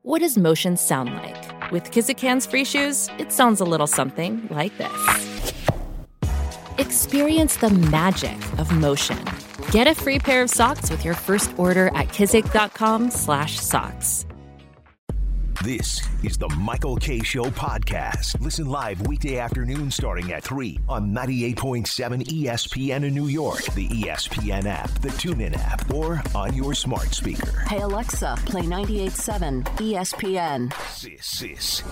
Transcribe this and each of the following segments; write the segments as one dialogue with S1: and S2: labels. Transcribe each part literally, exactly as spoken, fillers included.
S1: What does motion sound like? With Kizikans free shoes, it sounds a little something like this. Experience the magic of motion. Get a free pair of socks with your first order at kizik.com slash socks.
S2: This is the Michael Kay Show podcast. Listen live weekday afternoon starting at three on ninety-eight point seven E S P N in New York, the E S P N app, the TuneIn app, or on your smart speaker.
S3: Hey, Alexa, play ninety-eight point seven E S P N.
S2: This, this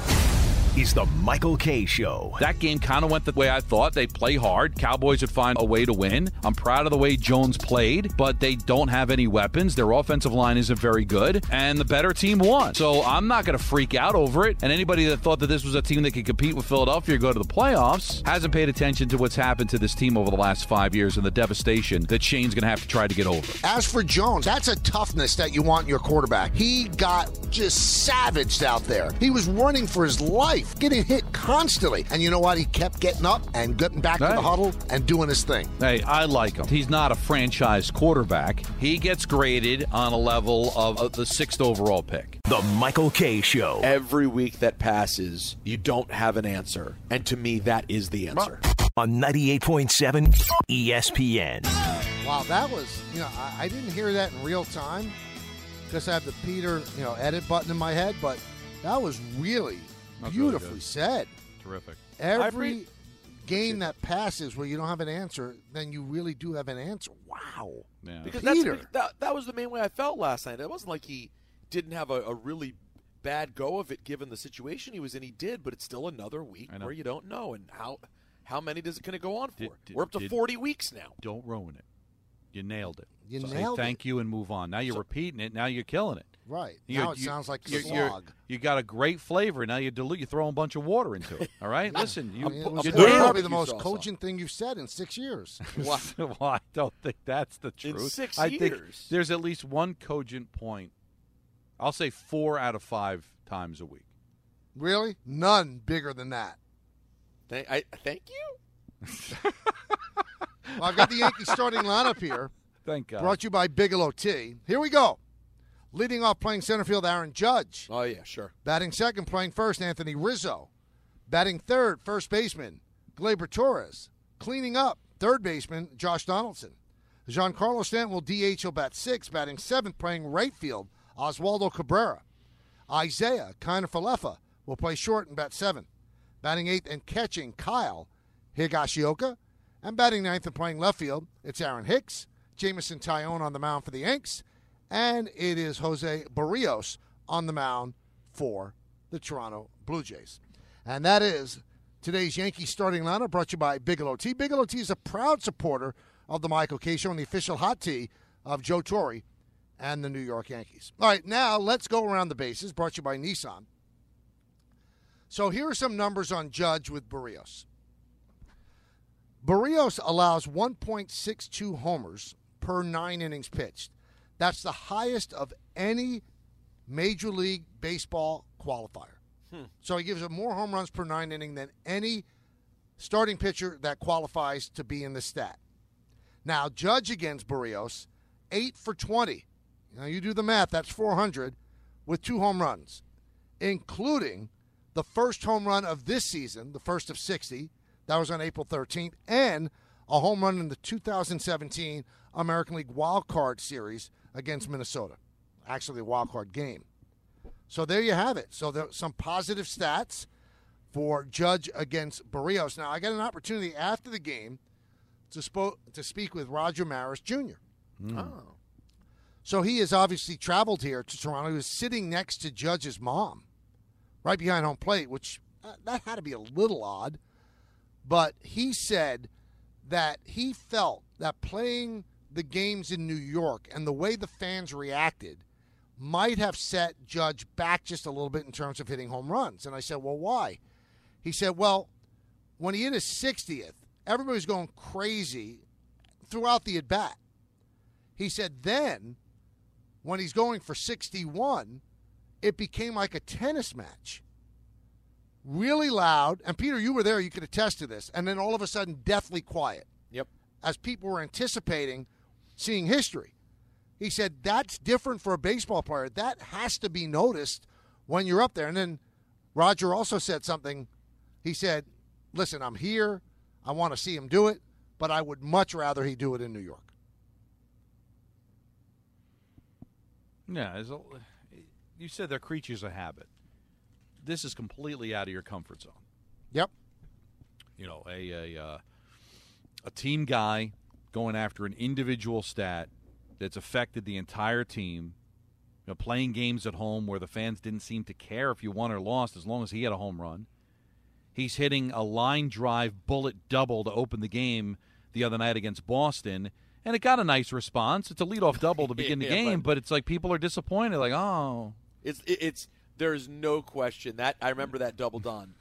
S2: is the Michael Kay Show.
S4: That game kind of went the way I thought. They play hard. Cowboys would find a way to win. I'm proud of the way Jones played, but they don't have any weapons. Their offensive line isn't very good, and the better team won. So I'm not going to freak out over it. And anybody that thought that this was a team that could compete with Philadelphia or go to the playoffs hasn't paid attention to what's happened to this team over the last five years and the devastation that Shane's going to have to try to get over.
S5: As for Jones, that's a toughness that you want in your quarterback. He got just savaged out there. He was running for his life, getting hit constantly. And you know what? He kept getting up and getting back
S4: Hey.
S5: to the huddle and doing his thing.
S4: Hey, I like him. He's not a franchise quarterback. He gets graded on a level of, of the sixth overall pick.
S2: The Michael Kay Show.
S6: Every week that passes, you don't have an answer. And to me, that is the answer.
S2: On ninety-eight point seven E S P N.
S5: Wow, that was, you know, I, I didn't hear that in real time because I have the Peter, you know, edit button in my head, but that was really
S4: That's really
S5: beautifully
S4: good.
S5: said.
S4: Terrific.
S5: Every
S6: pre-
S5: game that passes where you don't have an answer, then you really do have an answer. Wow.
S4: Yeah.
S6: Because
S5: Peter.
S6: that's, that, that was the main way I felt last night. It wasn't like he didn't have a, a really bad go of it given the situation he was in. He did, but it's still another week where you don't know. And how how many does it going to go on for?
S4: Did- did-
S6: We're up to
S4: did-
S6: forty weeks now.
S4: Don't ruin it. You nailed it.
S5: You
S4: Say
S5: nailed
S4: thank
S5: it.
S4: you and move on. Now you're
S6: So-
S4: repeating it. Now you're killing it.
S5: Right.
S4: You-
S5: now it
S4: you-
S5: sounds like a
S4: you're- you're-
S5: slog.
S4: You got a great flavor. Now you dilute. You throw a bunch of water into it. All right. Listen, you.
S5: I mean, it was
S4: you're
S5: probably
S4: doing
S5: the
S6: barbecue
S5: most
S6: sauce
S5: cogent thing you've said in six years.
S6: Wow.
S4: well, I don't think that's the
S6: In
S4: truth.
S6: six
S4: I think
S6: years.
S4: there's at least one cogent point. I'll say four out of five times a week.
S5: Really? None bigger than that.
S6: Thank, I, thank you.
S5: Well, I've got the Yankees starting lineup here.
S4: Thank God.
S5: Brought to you by Bigelow Tea. Here we go. Leading off playing center field, Aaron Judge.
S6: Oh, yeah, sure.
S5: Batting second, playing first, Anthony Rizzo. Batting third, first baseman, Gleyber Torres. Cleaning up, third baseman, Josh Donaldson. Giancarlo Stanton will D H. He'll bat sixth. Batting seventh, playing right field, Oswaldo Cabrera. Isaiah Kiner-Falefa will play short and bat seventh. Batting eighth and catching, Kyle Higashioka. And batting ninth and playing left field, it's Aaron Hicks. Jameson Taillon on the mound for the Yanks. And it is Jose Barrios on the mound for the Toronto Blue Jays. And that is today's Yankees starting lineup brought to you by Bigelow Tea. Bigelow Tea is a proud supporter of the Michael Kay Show and the official hot tea of Joe Torre and the New York Yankees. All right, now let's go around the bases, brought to you by Nissan. So here are some numbers on Judge with Barrios. Barrios allows one point six two homers per nine innings pitched. That's the highest of any Major League Baseball qualifier. Hmm. So he gives up more home runs per nine inning than any starting pitcher that qualifies to be in the stat. Now, Judge against Barrios, eight for twenty. Now, you do the math, that's four hundred with two home runs, including the first home run of this season, the first of sixty. That was on April thirteenth, and a home run in the two thousand seventeen American League Wild Card Series against Minnesota. Actually, a wild card game. So there you have it. So there are some positive stats for Judge against Barrios. Now, I got an opportunity after the game to, spo- to speak with Roger Maris Junior
S4: Mm.
S6: Oh.
S5: So he has obviously traveled here to Toronto. He was sitting next to Judge's mom, right behind home plate, which uh, that had to be a little odd. But he said that he felt that playing the games in New York and the way the fans reacted might have set Judge back just a little bit in terms of hitting home runs. And I said, well, why? He said, well, when he hit his sixtieth, everybody was going crazy throughout the at-bat. He said then, when he's going for sixty-one, it became like a tennis match. Really loud. And, Peter, you were there. You could attest to this. And then all of a sudden, deathly quiet.
S6: Yep.
S5: As people were anticipating seeing history. He said that's different for a baseball player. That has to be noticed when you're up there. And then Roger also said something. He said, listen, I'm here. I want to see him do it, but I would much rather he do it in New York.
S4: Yeah, a, you said they're creatures of habit. This is completely out of your comfort zone.
S5: Yep.
S4: You know, a a, uh, a team guy going after an individual stat that's affected the entire team, you know, playing games at home where the fans didn't seem to care if you won or lost as long as he had a home run. He's hitting a line drive bullet double to open the game the other night against Boston, and it got a nice response. It's a leadoff double to begin yeah, the game, but, but it's like people are disappointed, like, oh.
S6: It's it's there's no question that I remember that double done.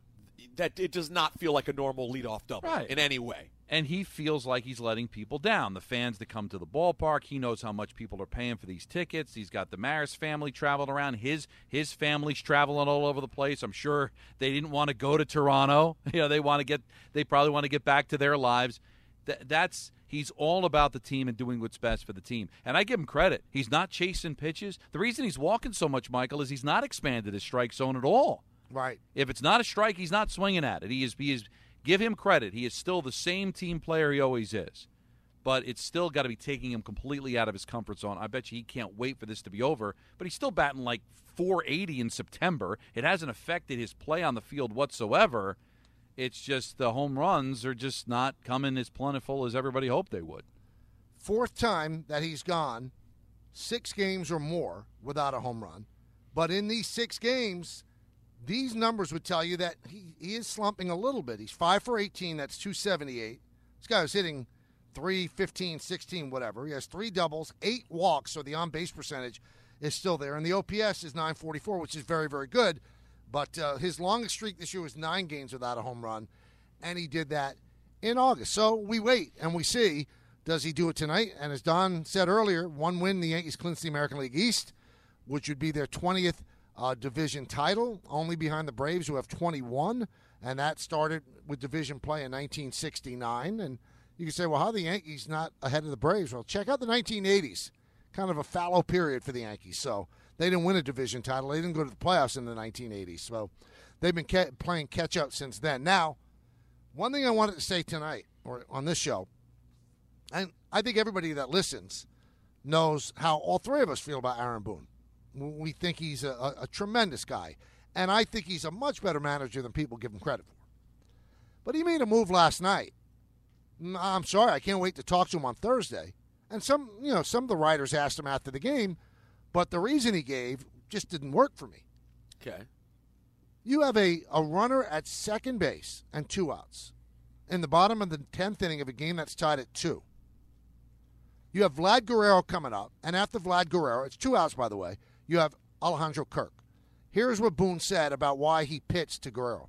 S6: That it does not feel like a normal leadoff double
S4: right.
S6: in any way.
S4: And he feels like he's letting people down. The fans that come to the ballpark, he knows how much people are paying for these tickets. He's got the Maris family traveling around. His his family's traveling all over the place. I'm sure they didn't want to go to Toronto. You know, they want to get they probably want to get back to their lives. Th- that's he's all about the team and doing what's best for the team. And I give him credit. He's not chasing pitches. The reason he's walking so much, Michael, is he's not expanded his strike zone at all.
S5: Right.
S4: If it's not a strike, he's not swinging at it. He is he is give him credit. He is still the same team player he always is. But it's still got to be taking him completely out of his comfort zone. I bet you he can't wait for this to be over. But he's still batting like four eighty in September. It hasn't affected his play on the field whatsoever. It's just the home runs are just not coming as plentiful as everybody hoped they would.
S5: Fourth time that he's gone six games or more without a home run. But in these six games, these numbers would tell you that he, he is slumping a little bit. He's five for eighteen. That's two seventy-eight. This guy was hitting three fifteen, sixteen, whatever. He has three doubles, eight walks, so the on-base percentage is still there. And the O P S is nine forty-four, which is very, very good. But uh, his longest streak this year was nine games without a home run, and he did that in August. So we wait and we see, does he do it tonight? And as Don said earlier, one win, the Yankees clinch the American League East, which would be their twentieth Uh, division title, only behind the Braves, who have twenty-one, and that started with division play in nineteen sixty-nine. And you can say, well, how are the Yankees not ahead of the Braves? Well, check out the nineteen eighties, kind of a fallow period for the Yankees. So they didn't win a division title. They didn't go to the playoffs in the nineteen eighties. So they've been ca- playing catch-up since then. Now, one thing I wanted to say tonight, or on this show, and I think everybody that listens knows how all three of us feel about Aaron Boone. We think he's a, a, a tremendous guy, and I think he's a much better manager than people give him credit for. But he made a move last night. I'm sorry, I can't wait to talk to him on Thursday. And some, you know, some of the writers asked him after the game, but the reason he gave just didn't work for me.
S6: Okay.
S5: You have a, a runner at second base and two outs in the bottom of the tenth inning of a game that's tied at two. You have Vlad Guerrero coming up, and after Vlad Guerrero, it's two outs, by the way, you have Alejandro Kirk. Here's what Boone said about why he pitched to Guerrero.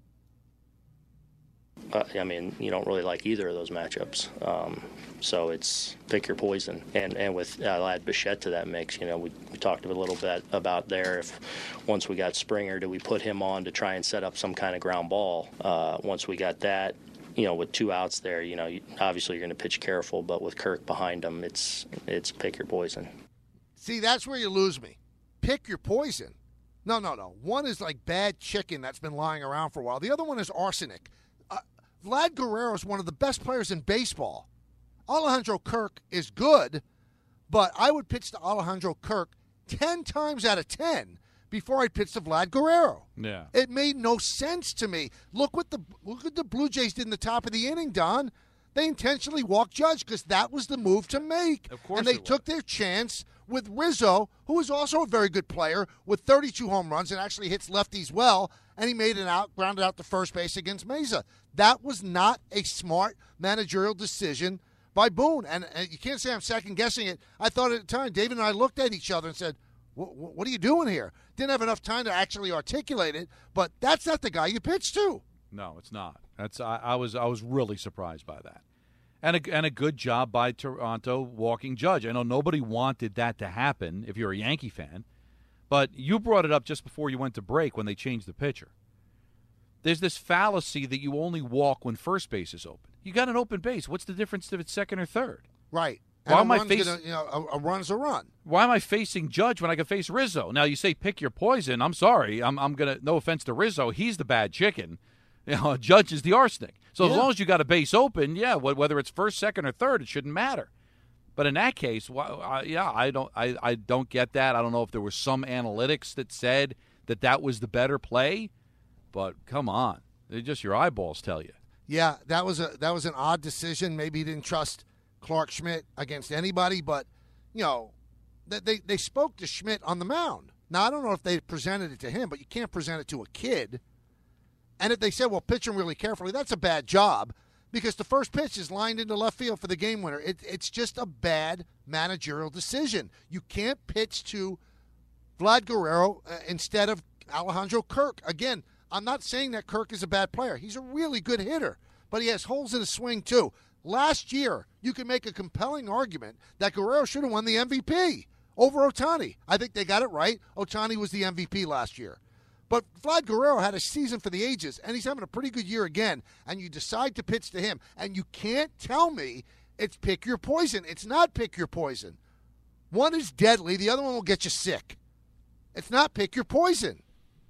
S7: Uh, I mean, you don't really like either of those matchups. Um, so it's pick your poison. And and with uh, I'll add Bichette to that mix. You know, we, we talked a little bit about there. If once we got Springer, do we put him on to try and set up some kind of ground ball? Uh, once we got that, you know, with two outs there, you know, you, obviously you're going to pitch careful. But with Kirk behind him, it's it's pick your poison.
S5: See, that's where you lose me. Pick your poison. No, no, no. One is like bad chicken that's been lying around for a while. The other one is arsenic. Uh, Vlad Guerrero is one of the best players in baseball. Alejandro Kirk is good, but I would pitch to Alejandro Kirk ten times out of ten before I'd pitch to Vlad Guerrero.
S4: Yeah.
S5: It made no sense to me. Look what the look what the Blue Jays did in the top of the inning, Don. They intentionally walked Judge because that was the move to make.
S4: Of course
S5: and they
S4: it
S5: took
S4: was.
S5: their chance with Rizzo, who is also a very good player with thirty-two home runs and actually hits lefties well, and he made it out, grounded out to first base against Mesa. That was not a smart managerial decision by Boone, and, and you can't say I'm second-guessing it. I thought at the time, David and I looked at each other and said, what are you doing here? Didn't have enough time to actually articulate it, but that's not the guy you pitched to.
S4: No, it's not. That's I, I was I was really surprised by that. And a, and a good job by Toronto walking Judge. I know nobody wanted that to happen if you're a Yankee fan, but you brought it up just before you went to break when they changed the pitcher. There's this fallacy that you only walk when first base is open. You got an open base. What's the difference if it's second or third?
S5: Right. And
S4: Why
S5: a
S4: am I
S5: run's
S4: facing?
S5: gonna, you know, a, a run's a run.
S4: Why am I facing Judge when I can face Rizzo? Now you say pick your poison. I'm sorry. I'm I'm gonna. No offense to Rizzo, he's the bad chicken. You know, Judge is the arsenic. So
S5: Yeah.
S4: as long as you got a base open, yeah, wh- whether it's first, second, or third, it shouldn't matter. But in that case, well, I, yeah, I don't, I, I don't get that. I don't know if there was some analytics that said that that was the better play. But come on, they're just your eyeballs tell you.
S5: Yeah, that was a that was an odd decision. Maybe he didn't trust Clark Schmidt against anybody, but you know, they they, they spoke to Schmidt on the mound. Now I don't know if they presented it to him, but you can't present it to a kid. And if they said, well, pitch him really carefully, that's a bad job because the first pitch is lined into left field for the game winner. It, it's just a bad managerial decision. You can't pitch to Vlad Guerrero uh, instead of Alejandro Kirk. Again, I'm not saying that Kirk is a bad player. He's a really good hitter, but he has holes in his swing too. Last year, you can make a compelling argument that Guerrero should have won the M V P over Ohtani. I think they got it right. Ohtani was the M V P last year. But Vlad Guerrero had a season for the ages, and he's having a pretty good year again, and you decide to pitch to him, and you can't tell me it's pick your poison. It's not pick your poison. One is deadly. The other one will get you sick. It's not pick your poison.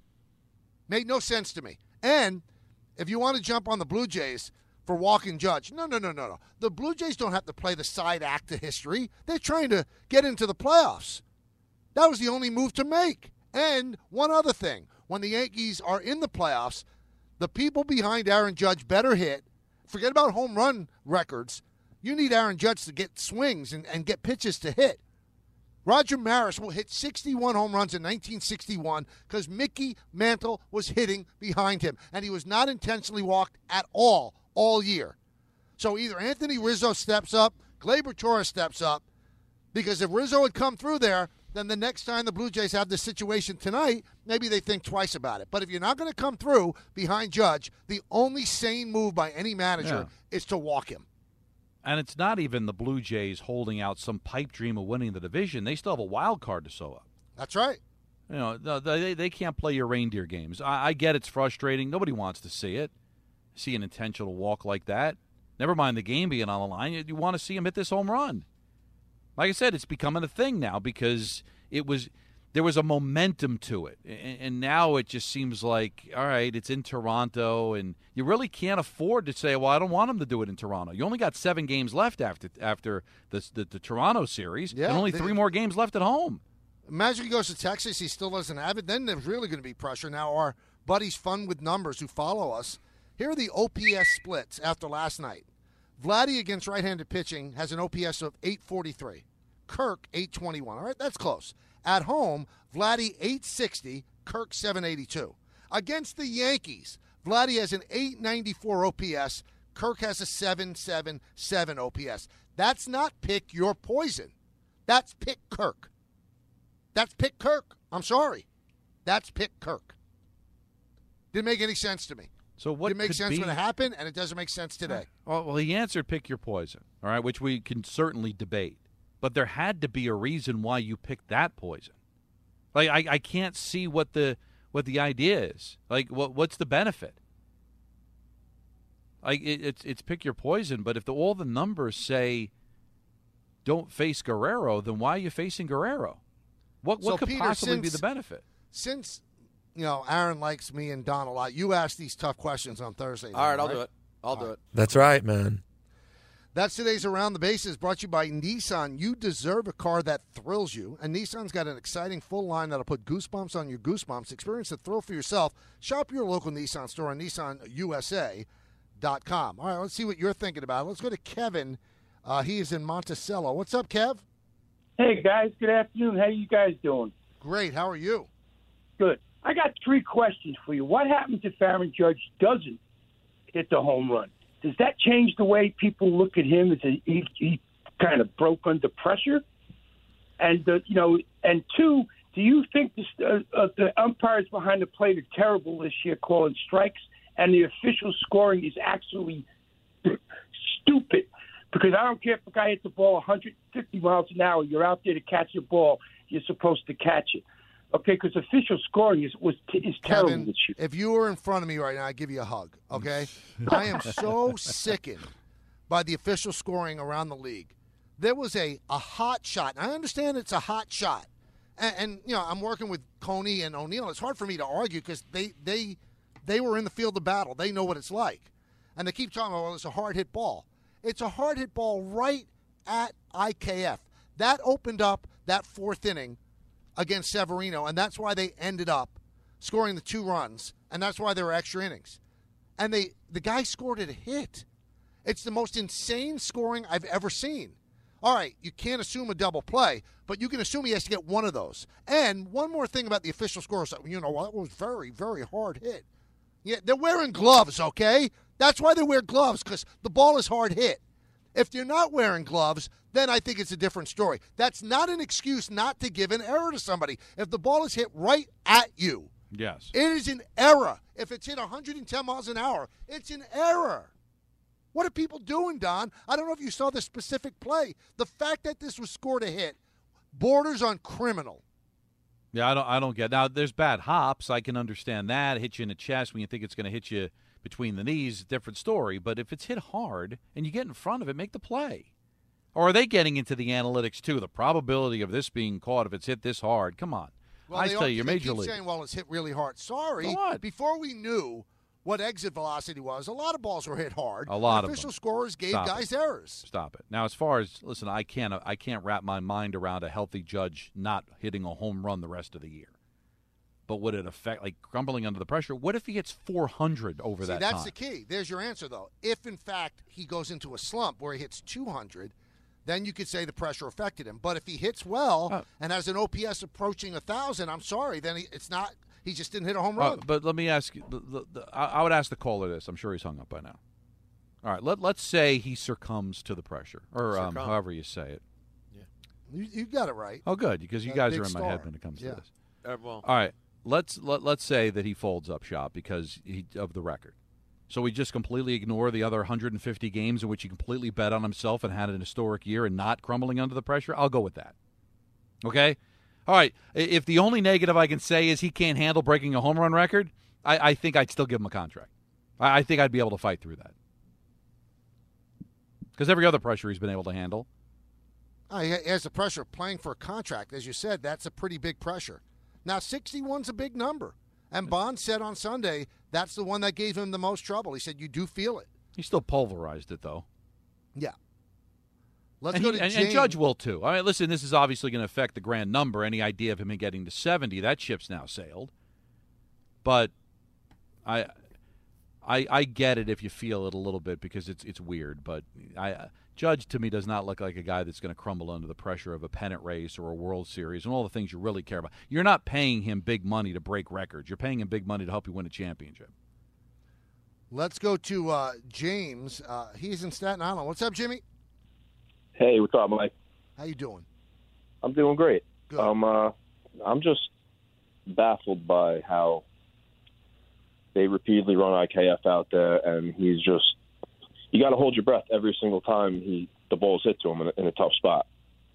S5: Made no sense to me. And if you want to jump on the Blue Jays for walking Judge, no, no, no, no, no. The Blue Jays don't have to play the side act to history. They're trying to get into the playoffs. That was the only move to make. And one other thing. When the Yankees are in the playoffs, the people behind Aaron Judge better hit. Forget about home run records. You need Aaron Judge to get swings and, and get pitches to hit. Roger Maris will hit sixty-one home runs in nineteen sixty-one because Mickey Mantle was hitting behind him, and he was not intentionally walked at all, all year. So either Anthony Rizzo steps up, Gleyber Torres steps up, because if Rizzo had come through there, then the next time the Blue Jays have this situation tonight, maybe they think twice about it. But if you're not going to come through behind Judge, the only sane move by any manager yeah. is to walk him.
S4: And it's not even the Blue Jays holding out some pipe dream of winning the division. They still have a wild card to sew up.
S5: That's right.
S4: You know, they they can't play your reindeer games. I, I get it's frustrating. Nobody wants to see it. See an intentional walk like that. Never mind the game being on the line. You, you want to see him hit this home run. Like I said, it's becoming a thing now because it was there was a momentum to it, and, and now it just seems like, all right, it's in Toronto, and you really can't afford to say, well, I don't want him to do it in Toronto. You only got seven games left after after the the, the Toronto series,
S5: yeah,
S4: and only
S5: they,
S4: three more games left at home.
S5: Imagine he goes to Texas, he still doesn't have it. Then there's really going to be pressure. Now our buddies Fun with Numbers who follow us, here are the O P S splits after last night. Vladdy against right-handed pitching has an O P S of eight forty-three. Kirk, eight twenty-one. All right, that's close. At home, Vladdy, eight sixty. Kirk, seven eighty-two. Against the Yankees, Vladdy has an eight ninety-four O P S. Kirk has a seven seventy-seven O P S. That's not pick your poison. That's pick Kirk. That's pick Kirk. I'm sorry. That's pick Kirk. Didn't make any sense to me.
S4: So what
S5: Didn't make
S4: could
S5: sense
S4: be...
S5: when it happened, and it doesn't make sense today.
S4: Well, well, he answered pick your poison, all right, which we can certainly debate. But there had to be a reason why you picked that poison. Like I, I can't see what the what the idea is. Like what what's the benefit? Like it, it's it's pick your poison. But if the, all the numbers say don't face Guerrero, then why are you facing Guerrero? What what
S5: so
S4: could
S5: Peter,
S4: possibly
S5: since,
S4: be the benefit?
S5: Since you know Aaron likes me and Don a lot, you ask these tough questions on Thursday.
S6: All right,
S5: now,
S6: I'll
S5: right?
S6: do it. I'll
S5: all
S6: do
S5: right.
S6: it.
S8: That's right, man.
S5: That's today's Around the Bases, brought to you by Nissan. You deserve a car that thrills you, and Nissan's got an exciting full line that'll put goosebumps on your goosebumps. Experience the thrill for yourself. Shop your local Nissan store on Nissan U S A dot com. All right, let's see what you're thinking about. Let's go to Kevin. Uh, he is in Monticello. What's up, Kev?
S9: Hey, guys. Good afternoon. How you guys doing?
S5: Great. How are you?
S9: Good. I got three questions for you. What happens if Aaron Judge doesn't hit the home run? Does that change the way people look at him? As a, he, he kind of broke under pressure, and uh, you know. And two, do you think the, uh, uh, the umpires behind the plate are terrible this year, calling strikes, and the official scoring is actually stupid? Because I don't care if a guy hits the ball one hundred fifty miles an hour. You're out there to catch the ball. You're supposed to catch it. Okay, because official scoring is was is terrible
S5: Kevin,
S9: this year.
S5: if you were in front of me right now, I'd give you a hug, okay? I am so sickened by the official scoring around the league. there was a, a hot shot. And I understand it's a hot shot. And, and, you know, I'm working with Coney and O'Neill. It's hard for me to argue because they, they, they were in the field of battle. They know what it's like. And they keep talking about, well, it's a hard-hit ball. It's a hard-hit ball right at I K F. That opened up that fourth inning against Severino, and that's why they ended up scoring the two runs, and that's why there were extra innings. And they the guy scored a hit. It's the most insane scoring I've ever seen. All right, you can't assume a double play, but you can assume he has to get one of those. And one more thing about the official score, you know, well, that was very, very hard hit. Yeah, they're wearing gloves, okay? That's why they wear gloves, because the ball is hard hit. If you're not wearing gloves, then I think it's a different story. That's not an excuse not to give an error to somebody. If the ball is hit right at you,
S4: yes,
S5: it is an error. If it's hit one hundred ten miles an hour, it's an error. What are people doing, Don? I don't know if you saw the specific play. The fact that this was scored a hit borders on criminal.
S4: Yeah, I don't I don't get. Now, there's bad hops. I can understand that. Hit you in the chest when you think it's going to hit you between the knees, different story. But if it's hit hard and you get in front of it, make the play. Or are they getting into the analytics, too? The probability of this being caught if it's hit this hard. Come on.
S5: Well,
S4: I
S5: tell
S4: tell
S5: you,
S4: you, you're
S5: they
S4: major
S5: keep
S4: league.
S5: saying, well, it's hit really hard. Sorry.
S4: What?
S5: Before we knew what exit velocity was, a lot of balls were hit hard.
S4: A lot of
S5: Official
S4: them.
S5: scorers gave
S4: Stop
S5: guys
S4: it.
S5: errors.
S4: Stop it. Now, as far as, listen, I can't, I can't wrap my mind around a healthy Judge not hitting a home run the rest of the year. But would it affect, like, crumbling under the pressure? What if he hits four hundred over
S5: See,
S4: that
S5: that's
S4: time?
S5: the key. There's your answer, though. If, in fact, he goes into a slump where he hits two hundred, then you could say the pressure affected him. But if he hits well
S4: uh,
S5: and has an O P S approaching one thousand, I'm sorry, then he, it's not – he just didn't hit a home
S4: uh,
S5: run.
S4: but let me ask you, the, the, the, I, I would ask the caller this. I'm sure he's hung up by now. All right, let, let's say he succumbs to the pressure, or um, however you say it.
S5: Yeah. You, you got it right.
S4: Oh, good, because you
S5: A
S4: guys
S5: big
S4: are in my
S5: star.
S4: head when it comes
S5: Yeah.
S4: to this.
S6: Uh, well,
S4: All right, let's let, let's say that he folds up shop because he, of the record. So we just completely ignore the other one hundred fifty games in which he completely bet on himself and had an historic year and not crumbling under the pressure. I'll go with that. Okay? All right. If the only negative I can say is he can't handle breaking a home run record, I, I think I'd still give him a contract. I, I think I'd be able to fight through that. Because every other pressure he's been able to handle.
S5: Oh, he has the pressure of playing for a contract. As you said, that's a pretty big pressure. Now, sixty-one's a big number. And Bond said on Sunday that's the one that gave him the most trouble. He said, you do feel it.
S4: He still pulverized it, though.
S5: Yeah. Let's
S4: and
S5: go
S4: he,
S5: to
S4: and,
S5: James.
S4: and Judge will, too. I mean, listen, this is obviously going to affect the grand number. Any idea of him getting to seventy, that ship's now sailed. But I I, I get it if you feel it a little bit because it's it's weird. But I Judge, to me, does not look like a guy that's going to crumble under the pressure of a pennant race or a World Series and all the things you really care about. You're not paying him big money to break records. You're paying him big money to help you win a championship.
S5: Let's go to uh, James. Uh, he's in Staten Island. What's up, Jimmy?
S8: Hey, what's up, Mike?
S5: How you doing?
S8: I'm doing great.
S5: Good.
S8: Um, uh, I'm just baffled by how they repeatedly run I K F out there, and he's just you got to hold your breath every single time he the ball's hit to him in a, in a tough spot.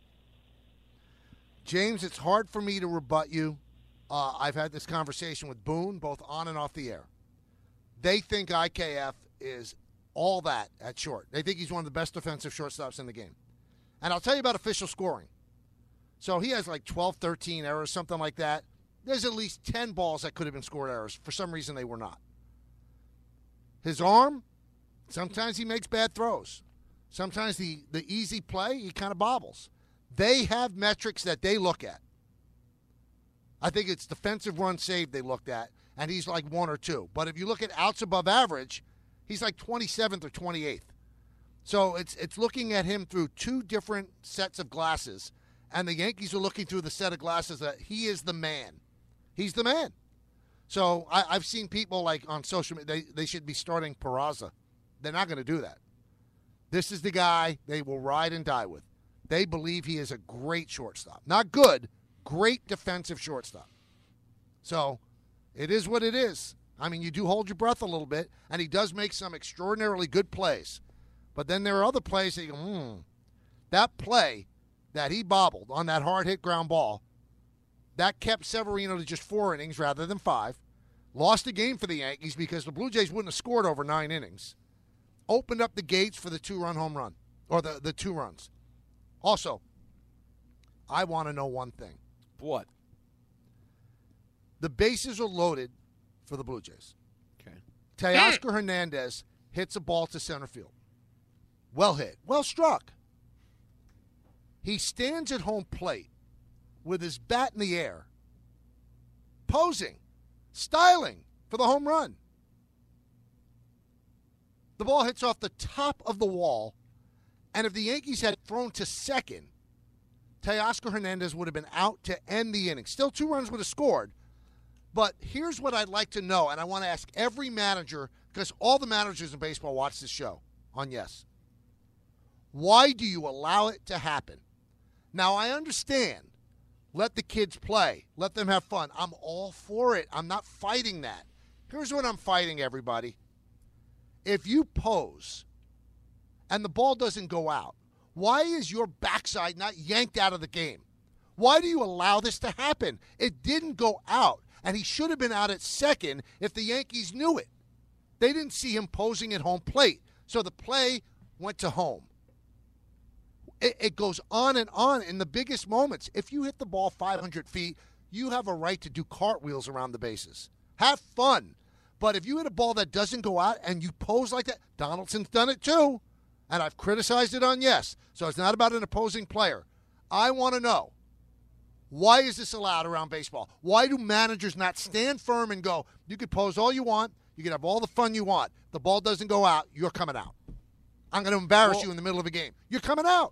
S5: James, it's hard for me to rebut you. Uh, I've had this conversation with Boone, both on and off the air. They think I K F is all that at short. They think he's one of the best defensive shortstops in the game. And I'll tell you about official scoring. So he has like twelve, thirteen errors, something like that. There's at least ten balls that could have been scored errors. For some reason, they were not. His arm, sometimes he makes bad throws. Sometimes the, the easy play, he kind of bobbles. They have metrics that they look at. I think it's defensive run saved they looked at, and he's like one or two. But if you look at outs above average, he's like twenty-seventh or twenty-eighth. So it's it's looking at him through two different sets of glasses, and the Yankees are looking through the set of glasses that he is the man. He's the man. So I, I've seen people like on social media, they, they should be starting Peraza. They're not going to do that. This is the guy they will ride and die with. They believe he is a great shortstop. Not good, great defensive shortstop. So it is what it is. I mean, you do hold your breath a little bit, and he does make some extraordinarily good plays. But then there are other plays that you go, hmm. That play that he bobbled on that hard-hit ground ball, that kept Severino to just four innings rather than five. Lost the game for the Yankees because the Blue Jays wouldn't have scored over nine innings. Opened up the gates for the two-run home run, or the, the two runs. Also, I want to know one thing.
S6: What?
S5: The bases are loaded for the Blue Jays.
S6: Okay.
S5: Teoscar Hernandez hits a ball to center field. Well hit. Well struck. He stands at home plate with his bat in the air, posing, styling for the home run. The ball hits off the top of the wall, and if the Yankees had thrown to second, Teoscar Hernandez would have been out to end the inning. Still two runs would have scored. But here's what I'd like to know, and I want to ask every manager, because all the managers in baseball watch this show on Yes. Why do you allow it to happen? Now, I understand. Let the kids play. Let them have fun. I'm all for it. I'm not fighting that. Here's what I'm fighting, everybody. If you pose and the ball doesn't go out, why is your backside not yanked out of the game? Why do you allow this to happen? It didn't go out, and he should have been out at second if the Yankees knew it. They didn't see him posing at home plate, so the play went to home. It, it goes on and on in the biggest moments. If you hit the ball five hundred feet, you have a right to do cartwheels around the bases. Have fun. But if you hit a ball that doesn't go out and you pose like that, Donaldson's done it too, and I've criticized it on Yes. So it's not about an opposing player. I want to know, why is this allowed around baseball? Why do managers not stand firm and go, you can pose all you want, you can have all the fun you want. The ball doesn't go out, you're coming out. I'm going to embarrass well, you in the middle of a game. You're coming out.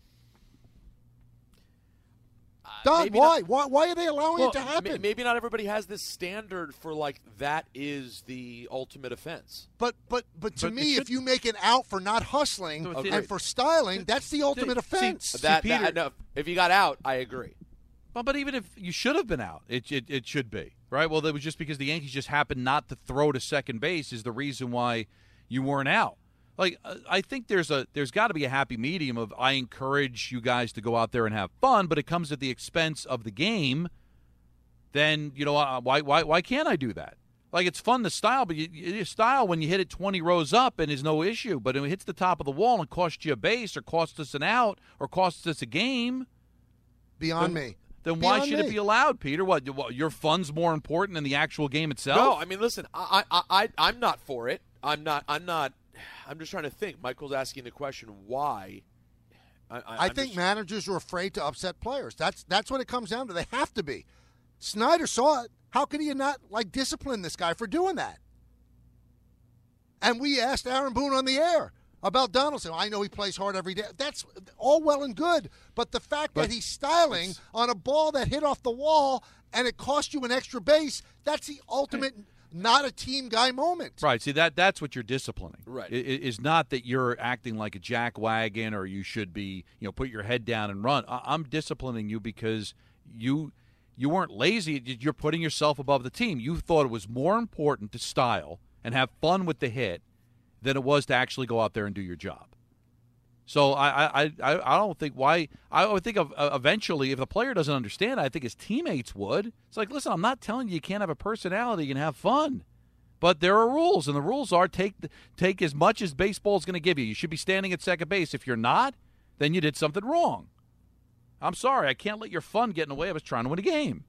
S5: Don, why? Not, why? Why are they allowing
S6: well,
S5: it to happen?
S6: Maybe not everybody has this standard for, like, that is the ultimate offense.
S5: But but but to but me, if you make an out for not hustling no, and for styling, that's the ultimate see, offense.
S6: See, that, Peter, that, no, if you got out, I agree.
S4: Well, but even if you should have been out, it, it it should be, right? Well, that was just because the Yankees just happened not to throw to second base is the reason why you weren't out. Like, I think there's a there's got to be a happy medium of I encourage you guys to go out there and have fun, but it comes at the expense of the game. Then, you know, why why why can't I do that? Like, it's fun to style, but you, you style when you hit it twenty rows up and is no issue. But if it hits the top of the wall and costs you a base or costs us an out or costs us a game,
S5: beyond
S4: then,
S5: me.
S4: Then
S5: beyond
S4: why should
S5: me.
S4: it be allowed, Peter? What, what your fun's more important than the actual game itself?
S6: No, I mean, listen, I I, I I'm not for it. I'm not. I'm not. I'm just trying to think. Michael's asking the question, why? I, I,
S5: I think
S6: just...
S5: managers are afraid to upset players. That's that's what it comes down to. They have to be. Snyder saw it. How could he not, like, discipline this guy for doing that? And we asked Aaron Boone on the air about Donaldson. I know he plays hard every day. That's all well and good. But the fact but that he's styling on a ball that hit off the wall and it cost you an extra base, that's the ultimate – not a team guy moment.
S4: Right. See, that that's what you're disciplining.
S6: Right.
S4: It is not that you're acting like a jackwagon or you should be, you know, put your head down and run. I'm disciplining you because you you weren't lazy. You're putting yourself above the team. You thought it was more important to style and have fun with the hit than it was to actually go out there and do your job. So I I, I, I don't think why – I would think of, uh, eventually if the player doesn't understand, I think his teammates would. It's like, listen, I'm not telling you you can't have a personality and have fun. But there are rules, and the rules are take take as much as baseball's going to give you. You should be standing at second base. If you're not, then you did something wrong. I'm sorry. I can't let your fun get in the way of us trying to win a game.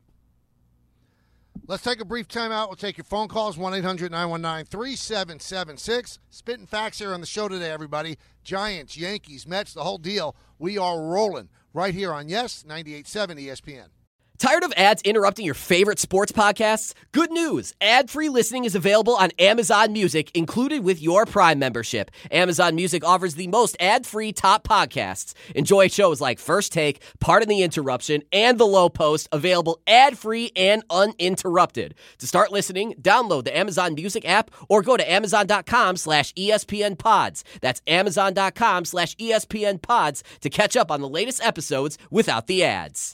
S5: Let's take a brief timeout. We'll take your phone calls, one eight hundred nine one nine three seven seven six. Spitting facts here on the show today, everybody. Giants, Yankees, Mets, the whole deal. We are rolling right here on Yes, ninety-eight point seven E S P N.
S10: Tired of ads interrupting your favorite sports podcasts? Good news. Ad-free listening is available on Amazon Music, included with your Prime membership. Amazon Music offers the most ad-free top podcasts. Enjoy shows like First Take, Pardon the Interruption, and The Low Post, available ad-free and uninterrupted. To start listening, download the Amazon Music app or go to amazon.com slash ESPN pods. That's amazon.com slash ESPN pods to catch up on the latest episodes without the ads.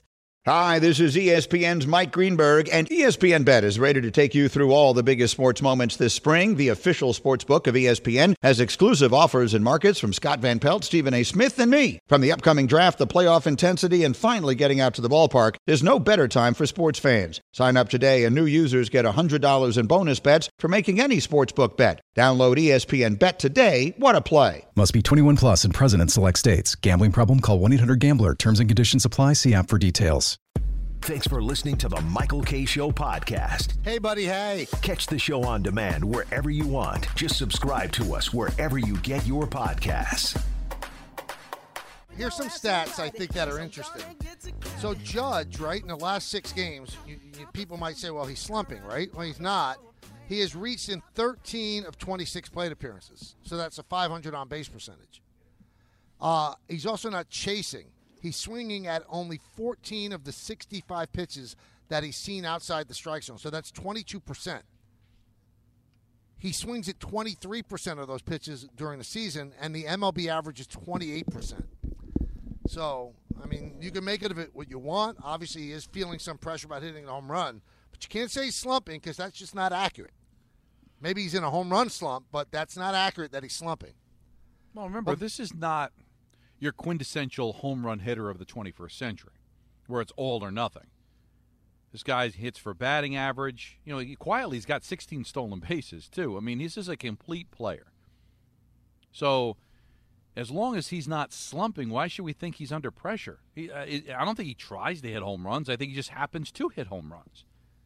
S11: Hi, this is E S P N's Mike Greenberg, and E S P N Bet is ready to take you through all the biggest sports moments this spring. The official sports book of E S P N has exclusive offers and markets from Scott Van Pelt, Stephen A. Smith, and me. From the upcoming draft, the playoff intensity, and finally getting out to the ballpark, there's no better time for sports fans. Sign up today, and new users get one hundred dollars in bonus bets for making any sportsbook bet. Download E S P N Bet today. What a play.
S12: Must be twenty-one plus and present in select states. Gambling problem? Call one eight hundred gambler. Terms and conditions apply. See app for details.
S2: Thanks for listening to the Michael Kay Show podcast.
S5: Hey, buddy, hey.
S2: Catch the show on demand wherever you want. Just subscribe to us wherever you get your podcasts.
S5: Here's some stats I think that are interesting. So Judge, right, in the last six games, you, you, people might say, well, he's slumping, right? Well, he's not. He has reached in thirteen of twenty-six plate appearances. So that's a five hundred on-base percentage. Uh, he's also not chasing. He's swinging at only fourteen of the sixty-five pitches that he's seen outside the strike zone. So that's twenty-two percent. He swings at twenty-three percent of those pitches during the season, and the M L B average is twenty-eight percent. So, I mean, you can make it of it what you want. Obviously, he is feeling some pressure about hitting a home run, but you can't say he's slumping because that's just not accurate. Maybe he's in a home run slump, but that's not accurate that he's slumping.
S4: Well, remember,
S5: But-
S4: this is not your quintessential home run hitter of the twenty-first century, where it's all or nothing. This guy hits for batting average. You know, he, quietly, he's got sixteen stolen bases, too. I mean, this is a complete player. So, as long as he's not slumping, why should we think he's under pressure? He, uh, I don't think he tries to hit home runs. I think he just happens to hit home runs.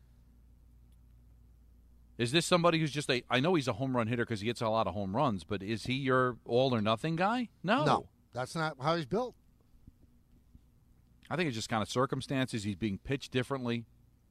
S4: Is this somebody who's just a – I know he's a home run hitter because he hits a lot of home runs, but is he your all-or-nothing guy? No.
S5: No, that's not how he's built.
S4: I think it's just kind of circumstances. He's being pitched differently.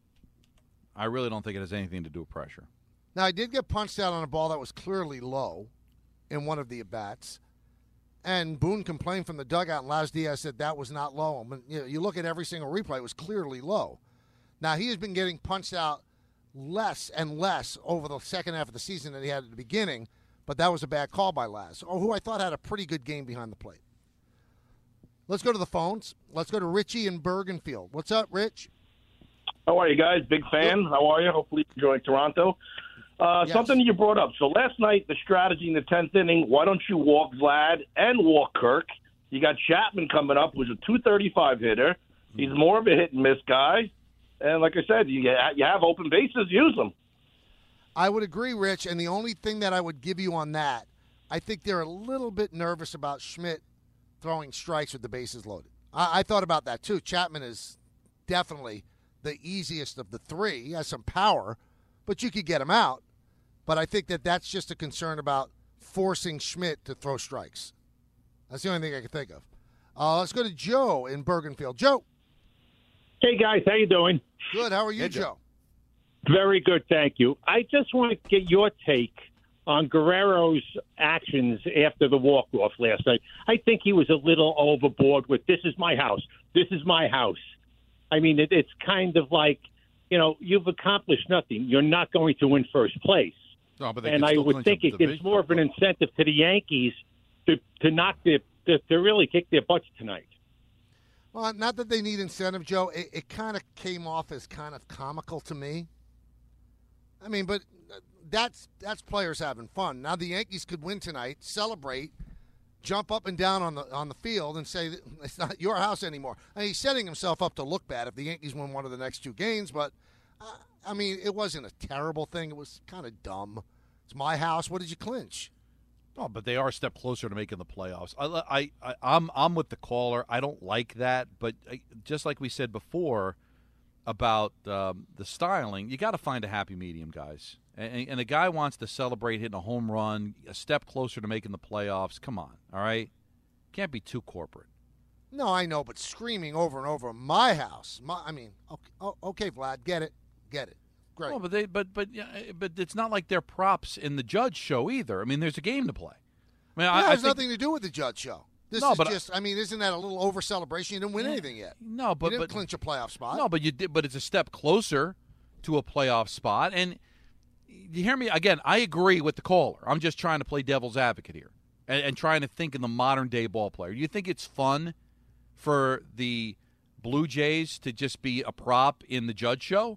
S4: I really don't think it has anything to do with pressure.
S5: Now, I did get punched out on a ball that was clearly low in one of the at-bats. And Boone complained from the dugout, and Laz Diaz said that was not low. I mean, you know, you look at every single replay, it was clearly low. Now, he has been getting punched out less and less over the second half of the season than he had at the beginning, but that was a bad call by Laz, who I thought had a pretty good game behind the plate. Let's go to the phones. Let's go to Richie in Bergenfield. What's up, Rich?
S13: How are you guys? Big fan. How are you? Hopefully you're enjoying Toronto. Uh,
S5: Yes.
S13: Something you brought up. So last night, the strategy in the tenth inning, why don't you walk Vlad and walk Kirk? You got Chapman coming up, who's a two thirty-five hitter. He's more of a hit-and-miss guy. And like I said, you, you have open bases, use them.
S5: I would agree, Rich, and the only thing that I would give you on that, I think they're a little bit nervous about Schmidt throwing strikes with the bases loaded. I, I thought about that, too. Chapman is definitely the easiest of the three. He has some power, but you could get him out. But I think that that's just a concern about forcing Schmidt to throw strikes. That's the only thing I can think of. Uh, let's go to Joe in Bergenfield. Joe.
S14: Hey, guys. How you doing?
S5: Good. How are you,
S14: Hey,
S5: Joe?
S14: Joe. Very good, thank you. I just want to get your take on Guerrero's actions after the walk-off last night. I think he was a little overboard with, this is my house, this is my house. I mean, it, it's kind of like, you know, you've accomplished nothing. You're not going to win first place.
S4: No, but they
S14: and
S4: can
S14: I
S4: still
S14: would
S4: clinch
S14: think
S4: a
S14: it gives
S4: division.
S14: more of an incentive to the Yankees to, to knock their, to, to really kick their butts tonight.
S5: Well, not that they need incentive, Joe. It, it kind of came off as kind of comical to me. I mean, but that's that's players having fun. Now the Yankees could win tonight, celebrate, jump up and down on the on the field, and say it's not your house anymore. I mean, he's setting himself up to look bad if the Yankees win one of the next two games. But uh, I mean, it wasn't a terrible thing. It was kind of dumb. It's my house. What did you clinch?
S4: Oh, but they are a step closer to making the playoffs. I, I, I, I'm, I'm with the caller. I don't like that, but I, just like we said before about um, the styling, you got to find a happy medium, guys. And, and a guy wants to celebrate hitting a home run, a step closer to making the playoffs. Come on, all right? Can't be too corporate.
S5: No, I know, but screaming over and over, my house. My, I mean, okay, oh, okay, Vlad, get it, get it. Great.
S4: Well, but they, but but yeah, but it's not like they're props in the Judge show either. I mean, there's a game to play. I mean,
S5: That
S4: I, I
S5: has
S4: think,
S5: nothing to do with the Judge show. This
S4: No,
S5: is
S4: but I-
S5: just, I mean, isn't that a little over celebration? You didn't win anything yet.
S4: No, but
S5: you didn't
S4: but
S5: clinch a playoff spot.
S4: No, but you did. But it's a step closer to a playoff spot. And you hear me again? I agree with the caller. I'm just trying to play devil's advocate here and, and trying to think in the modern day ball player. Do you think it's fun for the Blue Jays to just be a prop in the Judge show,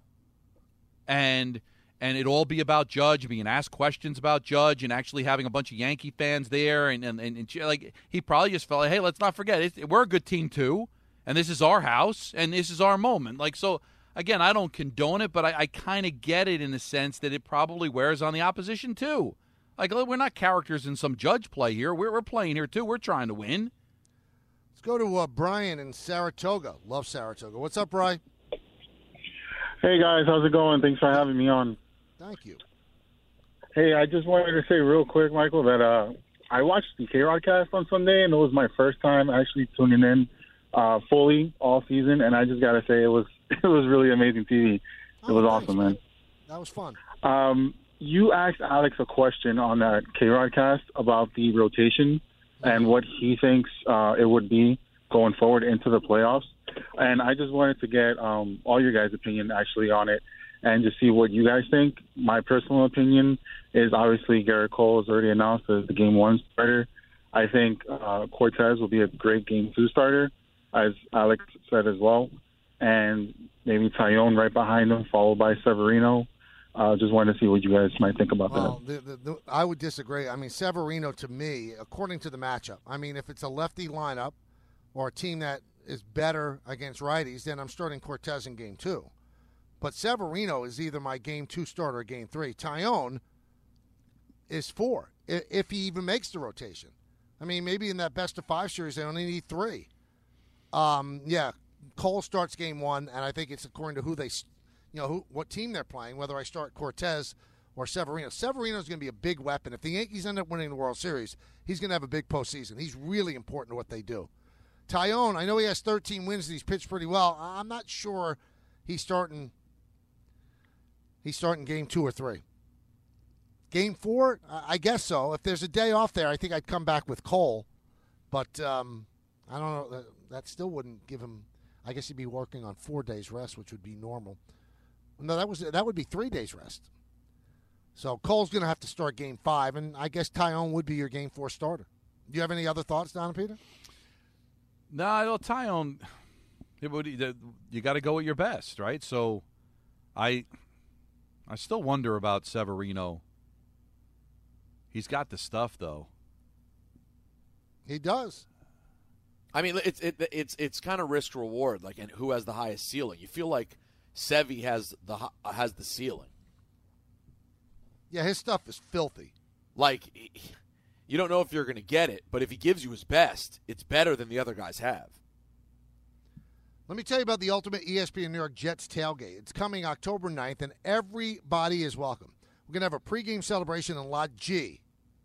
S4: and and it all be about Judge, being asked questions about Judge, and actually having a bunch of Yankee fans there, and and, and, and like he probably just felt like, hey, let's not forget, it's, we're a good team too, and this is our house, and this is our moment. Like, so again, I don't condone it, but I, I kind of get it in the sense that it probably wears on the opposition too. Like, we're not characters in some Judge play here. We're we're playing here too. We're trying to win.
S5: Let's go to uh, Brian in Saratoga. Love Saratoga. What's up, Brian?
S15: Hey, guys. How's it going? Thanks for having me on.
S5: Thank you.
S15: Hey, I just wanted to say real quick, Michael, that uh, I watched the K-Rod cast on Sunday, and it was my first time actually tuning in uh, fully all season, and I just got to say it was it was really amazing T V. It
S5: oh,
S15: was
S5: thanks,
S15: awesome, man.
S5: That was fun.
S15: Um, you asked Alex a question on that K-Rod cast about the rotation and what he thinks uh, it would be going forward into the playoffs. And I just wanted to get um, all your guys' opinion actually on it and just see what you guys think. My personal opinion is obviously Garrett Cole is already announced as the game one starter. I think uh, Cortez will be a great game two starter, as Alex said as well. And maybe Taillon right behind him, followed by Severino. Uh, just wanted to see what you guys might think about
S5: well,
S15: that.
S5: The, the, the, I would disagree. I mean, Severino, to me, according to the matchup, I mean, if it's a lefty lineup or a team that is better against righties, then I'm starting Cortez in game two. But Severino is either my game two starter or game three. Taillon is four, if he even makes the rotation. I mean, maybe in that best of five series, they only need three. Um, yeah, Cole starts game one, and I think it's according to who they, you know, who, what team they're playing, whether I start Cortez or Severino. Severino's going to be a big weapon. If the Yankees end up winning the World Series, he's going to have a big postseason. He's really important to what they do. Taillon, I know he has thirteen wins and he's pitched pretty well. I'm not sure he's starting he's starting game two or three. Game four, I guess so. If there's a day off there, I think I'd come back with Cole. But um, I don't know. That still wouldn't give him – I guess he'd be working on four days rest, which would be normal. No, that was that would be three days rest. So Cole's going to have to start game five, and I guess Taillon would be your game four starter. Do you have any other thoughts, Don and Peter?
S4: No, I don't. Taillon, it would, you got to go at your best, right? So I I still wonder about Severino. He's got the stuff, though.
S5: He does.
S6: I mean, it's it, it's it's kind of risk reward, like, and who has the highest ceiling? You feel like Sevy has the has the ceiling.
S5: Yeah, his stuff is filthy.
S6: Like, you don't know if you're going to get it, but if he gives you his best, it's better than the other guys have.
S5: Let me tell you about the Ultimate E S P N New York Jets tailgate. It's coming October ninth, and everybody is welcome. We're going to have a pregame celebration in Lot G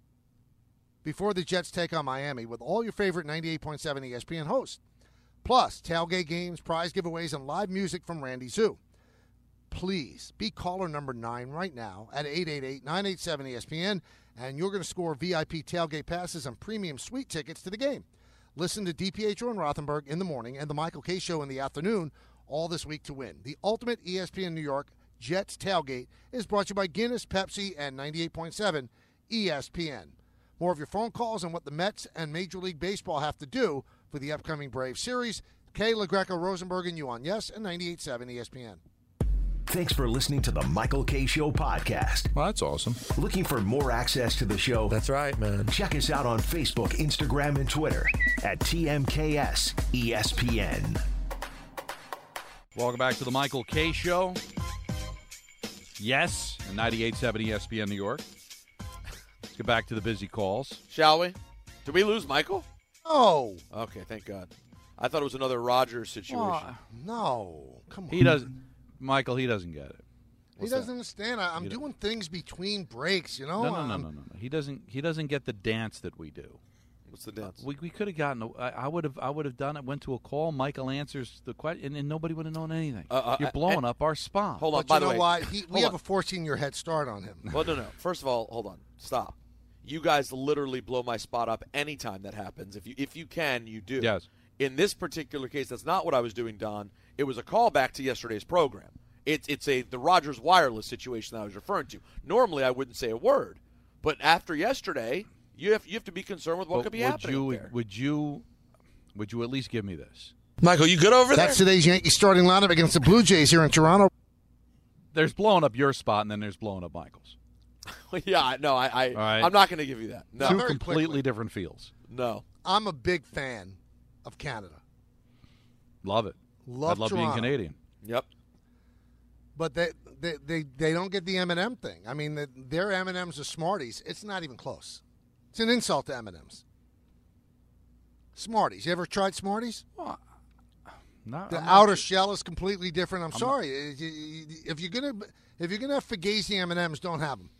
S5: before the Jets take on Miami with all your favorite ninety-eight point seven E S P N hosts. Plus, tailgate games, prize giveaways, and live music from Randy Zoo. Please be caller number nine right now at eight eight eight, nine eight seven, E S P N, and you're going to score V I P tailgate passes and premium suite tickets to the game. Listen to DiPietro and Rothenberg in the morning and the Michael K. Show in the afternoon all this week to win. The Ultimate E S P N New York Jets tailgate is brought to you by Guinness, Pepsi, and ninety-eight point seven E S P N. More of your phone calls and what the Mets and Major League Baseball have to do for the upcoming Braves series. Kay, LaGreca, Rosenberg, and you on Yes and ninety-eight point seven E S P N.
S2: Thanks for listening to the Michael K. Show podcast.
S4: Well, that's awesome.
S2: Looking for more access to the show?
S6: That's right, man.
S2: Check us out on Facebook, Instagram, and Twitter at T M K S E S P N.
S4: Welcome back to the Michael K. Show. Yes, and ninety-eight point seven E S P N New York. Let's get back to the busy calls.
S6: Shall we? Did we lose Michael?
S5: Oh.
S6: Okay, thank God. I thought it was another Rogers situation.
S5: Oh, no. Come on.
S4: He doesn't. Michael, he doesn't get it.
S5: He What's doesn't that? understand. I, I'm he doing things between breaks, you know?
S4: No, no, no, no, no, no. He doesn't He doesn't get the dance that we do.
S6: What's the dance?
S4: We we could have gotten. A, I, I would have. I would have done it. Went to a call. Michael answers the question, and, and nobody would have known anything. Uh, uh, You're blowing uh, up our spot.
S6: Hold on.
S5: But
S6: by
S5: you
S6: the
S5: know
S6: way,
S5: why? He, we have
S6: on.
S5: a fourteen-year head start on him.
S6: Well, no, no. First of all, hold on. Stop. You guys literally blow my spot up anytime that happens. If you if you can, you do.
S4: Yes.
S6: In this particular case, that's not what I was doing, Don. It was a callback to yesterday's program. It's it's a the Rogers Wireless situation that I was referring to. Normally, I wouldn't say a word, but after yesterday, you have you have to be concerned with what
S4: but
S6: could be
S4: would
S6: happening
S4: you,
S6: there.
S4: Would you, would you at least give me this?
S6: Michael, you good over there?
S5: That's today's Yankees starting lineup against the Blue Jays here in Toronto.
S4: There's blowing up your spot, and then there's blowing up Michael's.
S6: yeah, no, I, I
S4: right.
S6: I'm not going to give you that. No.
S4: Two
S5: Very
S4: completely
S5: quickly.
S4: different feels.
S6: No.
S5: I'm a big fan of Canada.
S4: Love it.
S5: Love
S4: I love
S5: Toronto.
S4: being Canadian.
S6: Yep.
S5: But they, they, they, they don't get the M and M thing. I mean, the, their M and M's are Smarties. It's not even close. It's an insult to M and M's. Smarties. You ever tried Smarties?
S4: Well, not,
S5: the
S4: I'm
S5: outer
S4: not,
S5: shell is completely different. I'm,
S4: I'm
S5: sorry. If you're gonna if you're gonna have Fugazi M and M's, don't have them.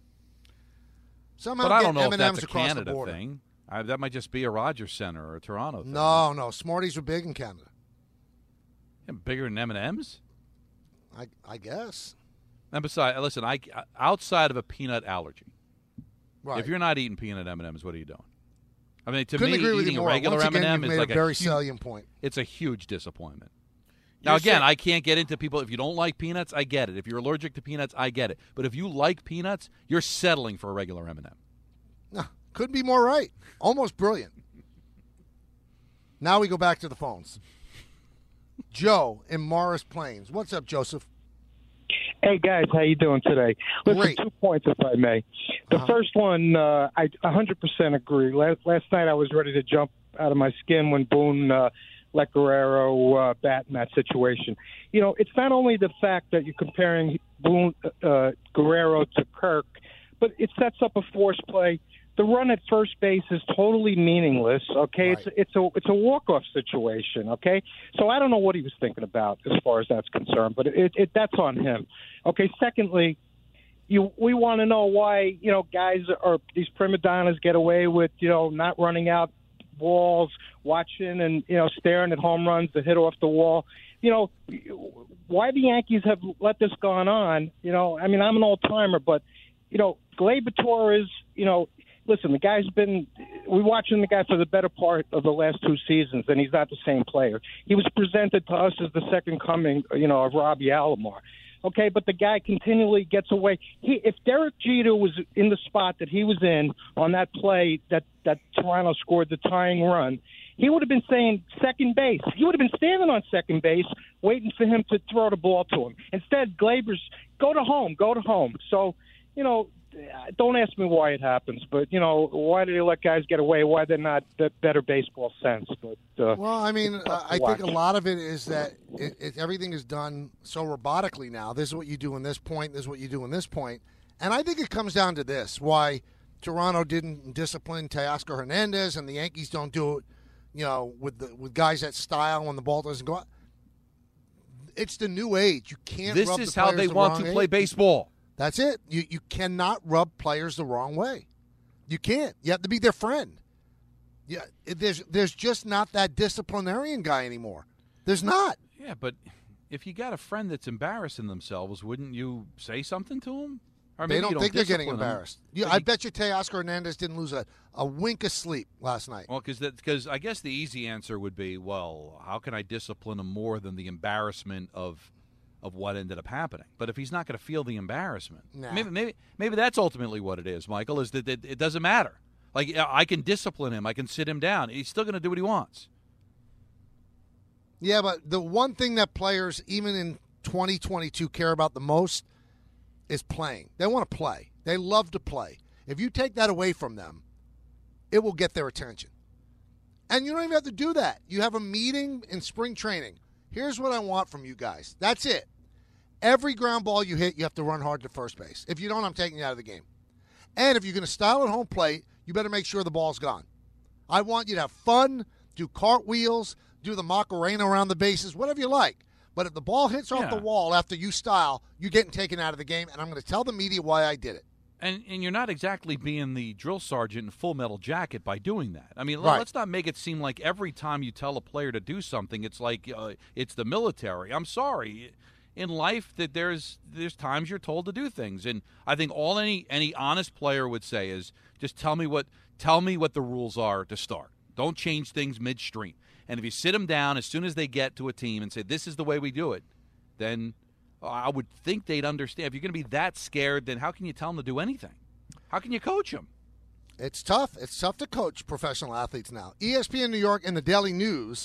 S5: Somehow
S4: but I
S5: get
S4: don't know
S5: M and M's
S4: if that's a
S5: across
S4: Canada
S5: the border.
S4: thing. I, that might just be a Rogers Center or a Toronto thing.
S5: No, no. Smarties are big in Canada.
S4: Yeah, bigger than M and M's?
S5: I I guess.
S4: And besides, listen, I outside of a peanut allergy,
S5: right.
S4: if you're not eating peanut M and M's, what are you doing? I mean, to
S5: Couldn't
S4: me,
S5: agree with
S4: eating
S5: you
S4: a
S5: more.
S4: regular
S5: Once
S4: M and
S5: again,
S4: M
S5: you've
S4: is
S5: made
S4: like
S5: a very
S4: huge,
S5: salient point.
S4: It's a huge disappointment.
S6: You're
S4: Now, again,
S6: saying-
S4: I can't get into people. If you don't like peanuts, I get it. If you're allergic to peanuts, I get it. But if you like peanuts, you're settling for a regular M and M.
S5: No, couldn't be more right. Almost brilliant. Now we go back to the phones. Joe in Morris Plains. What's up, Joseph?
S16: Hey, guys. How you doing today? Listen,
S5: Great.
S16: two points, if I may. The
S5: Uh-huh.
S16: first one, uh, I one hundred percent agree. Last, last night I was ready to jump out of my skin when Boone uh, let Guerrero uh, bat in that situation. You know, it's not only the fact that you're comparing Boone, uh, Guerrero to Kirk, but it sets up a force play. The run at first base is totally meaningless. Okay,
S5: Right.
S16: it's it's a it's a walk off situation. Okay, so I don't know what he was thinking about as far as that's concerned, but it, it that's on him. Okay, secondly, you we want to know why you know guys or these prima donnas get away with you know not running out walls, watching and you know staring at home runs that hit off the wall. You know why the Yankees have let this go on. You know, I mean I'm an old timer, but you know Gleyber Torres, you know. Listen, the guy's been – we're watching the guy for the better part of the last two seasons, and he's not the same player. He was presented to us as the second coming, you know, of Robbie Alomar. Okay, but the guy continually gets away. He, if Derek Jeter was in the spot that he was in on that play that, that Toronto scored the tying run, he would have been saying second base. He would have been standing on second base waiting for him to throw the ball to him. Instead, Gleyber's go to home, go to home. So, you know – don't ask me why it happens, but, you know, why do they let guys get away? Why they're not the better baseball sense? But uh,
S5: Well, I mean,
S16: it's tough
S5: I
S16: to
S5: think a
S16: watch.
S5: lot of it is that it, it, everything is done so robotically now. This is what you do in this point. This is what you do in this point. And I think it comes down to this, why Toronto didn't discipline Teoscar Hernandez and the Yankees don't do it, you know, with the, with guys that style when the ball doesn't go out. It's the new age. You can't
S4: This
S5: rub
S4: is
S5: the
S4: how
S5: players
S4: they
S5: the
S4: want
S5: wrong
S4: to play
S5: way.
S4: baseball.
S5: That's it. You you cannot rub players the wrong way. You can't. You have to be their friend. Yeah, there's there's just not that disciplinarian guy anymore. There's not.
S4: Yeah, but if you got a friend that's embarrassing themselves, wouldn't you say something to them? Or
S5: They
S4: maybe
S5: don't
S4: you
S5: think they're getting
S4: discipline them,
S5: embarrassed. You,
S4: but
S5: I
S4: you-
S5: bet you Teoscar Hernandez didn't lose a, a wink of sleep last night.
S4: Well, because I guess the easy answer would be, well, how can I discipline him more than the embarrassment of of what ended up happening? But if he's not going to feel the embarrassment,
S5: Nah.
S4: maybe maybe maybe that's ultimately what it is, Michael, is that it, it doesn't matter. Like, yeah, I can discipline him. I can sit him down. He's still going to do what he wants.
S5: Yeah, but the one thing that players, even in twenty twenty-two, care about the most is playing. They want to play. They love to play. If you take that away from them, it will get their attention. And you don't even have to do that. You have a meeting in spring training. Here's what I want from you guys. That's it. Every ground ball you hit, you have to run hard to first base. If you don't, I'm taking you out of the game. And if you're going to style at home plate, you better make sure the ball's gone. I want you to have fun, do cartwheels, do the Macarena around the bases, whatever you like. But if the ball hits off
S4: Yeah.
S5: the wall after you style, you're getting taken out of the game, and I'm going to tell the media why I did it.
S4: And and you're not exactly being the drill sergeant in Full Metal Jacket by doing that. I mean, l-
S5: Right.
S4: let's not make it seem like every time you tell a player to do something, it's like uh, it's the military. I'm sorry. In life, that there's there's times you're told to do things, and I think all any any honest player would say is just tell me what tell me what the rules are to start. Don't change things midstream. And if you sit them down as soon as they get to a team and say this is the way we do it, then I would think they'd understand. If you're going to be that scared, then how can you tell them to do anything? How can you coach them?
S5: It's tough. It's tough to coach professional athletes now. E S P N New York and the Daily News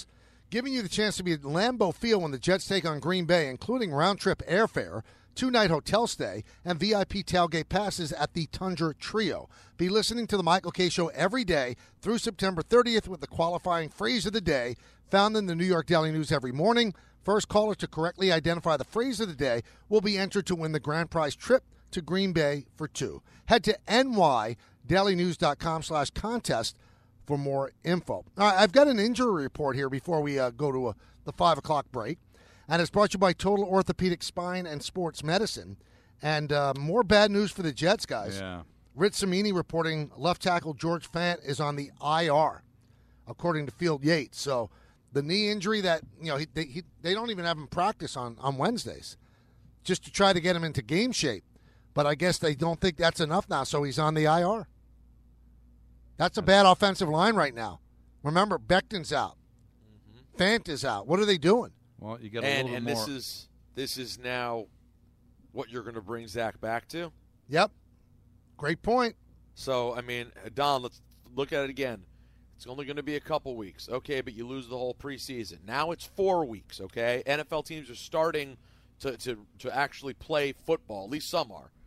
S5: giving you the chance to be at Lambeau Field when the Jets take on Green Bay, including round-trip airfare, two-night hotel stay, and V I P tailgate passes at the Tundra Trio. Be listening to the Michael Kay Show every day through September thirtieth with the qualifying phrase of the day found in the New York Daily News every morning. First caller to correctly identify the phrase of the day will be entered to win the grand prize trip to Green Bay for two. Head to nydailynews.com slash contest for more info. All right, I've got an injury report here before we uh, go to uh, the five o'clock break. And it's brought to you by Total Orthopedic Spine and Sports Medicine. And uh, more bad news for the Jets, guys.
S4: Yeah.
S5: Rich Cimini reporting left tackle George Fant is on the I R, according to Field Yates. So the knee injury that, you know, he, they, he, they don't even have him practice on, on Wednesdays just to try to get him into game shape. But I guess they don't think that's enough now, so he's on the I R. That's a bad offensive line right now. Remember, Becton's out. Mm-hmm. Fant is out. What are they doing?
S4: Well, you get a
S6: and,
S4: little
S6: and
S4: more.
S6: this is this is now what you're going to bring Zach back to.
S5: Yep, great point.
S6: So I mean, Don, let's look at it again. It's only going to be a couple weeks, okay? But you lose the whole preseason. Now it's four weeks, okay? N F L teams are starting to to to actually play football. At least some are,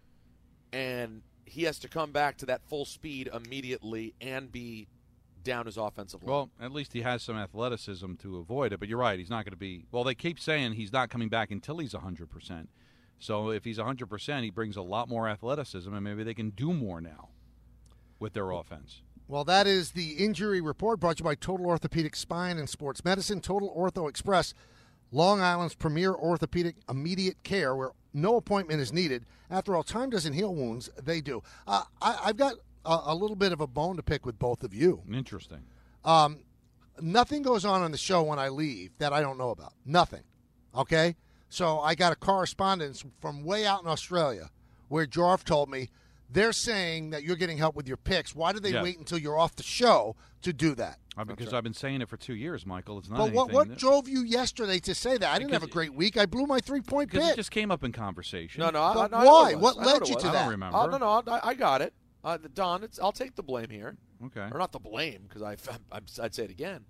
S6: and he has to come back to that full speed immediately and be down his offensive line.
S4: Well, at least he has some athleticism to avoid it. But you're right, he's not going to be – well, they keep saying he's not coming back until he's one hundred percent. So if he's one hundred percent, he brings a lot more athleticism, and maybe they can do more now with their offense.
S5: Well, that is the injury report brought to you by Total Orthopedic Spine and Sports Medicine. Total Ortho Express, Long Island's premier orthopedic immediate care where no appointment is needed. After all, time doesn't heal wounds. They do. Uh, I, I've got a, a little bit of a bone to pick with both of you.
S4: Interesting.
S5: Um, nothing goes on on the show when I leave that I don't know about. Nothing. Okay? So I got a correspondence from way out in Australia where Jarf told me they're saying that you're getting help with your picks. Why do they
S4: Yes.
S5: wait until you're off the show to do that?
S4: Uh, because I've been saying it for two years, Michael. It's not
S5: But what,
S4: anything
S5: what
S4: that-
S5: drove you yesterday to say that? I didn't
S4: Because
S5: have a great week. I blew my three-point
S4: Because
S5: pick.
S4: it just came up in conversation.
S6: No, no, I,
S5: But
S6: I, I know
S5: why?
S6: it was.
S5: What
S6: I know
S5: led
S6: it
S5: you
S6: was.
S5: to
S4: I
S5: that?
S4: don't remember.
S6: Oh, no, no, I, I got it. Uh, Don, it's, I'll take the blame here.
S4: Okay.
S6: Or not the blame, because I, I, I'd say it again.